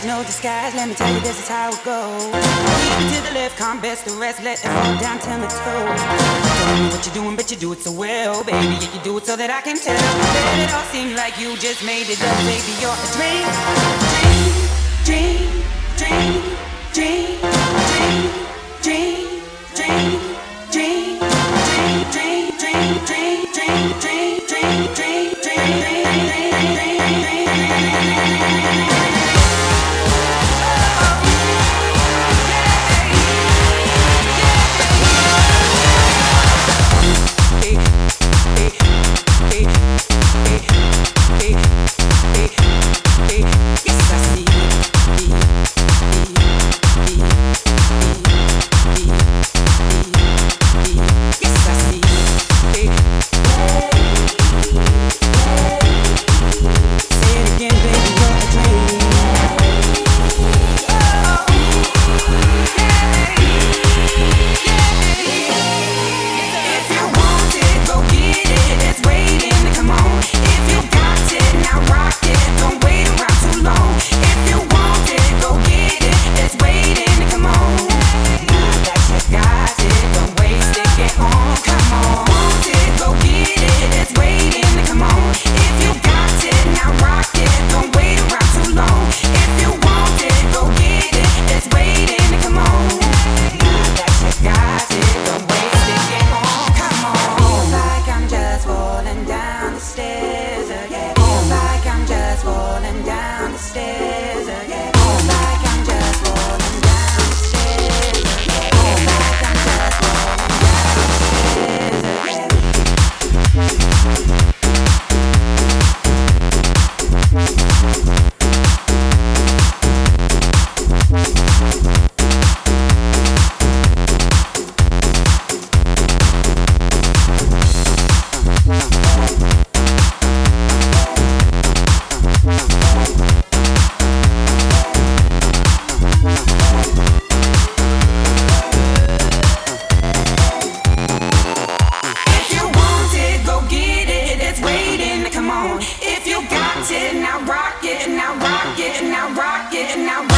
no disguise, let me tell you this is how it goes. To the left, calm best, the rest let it fall down to my toes. Don't know what you're doing, but you do it so well, baby. Yeah, you do it so that I can tell. Let it all seem like you just made it up, baby. You're a dream, dream, dream, dream, dream, dream, dream, dream, dream, dream, dream, dream, dream, dream, dream, dream, dream, dream, Now rock it, now rock it, now rock it, now rock it, now rock it.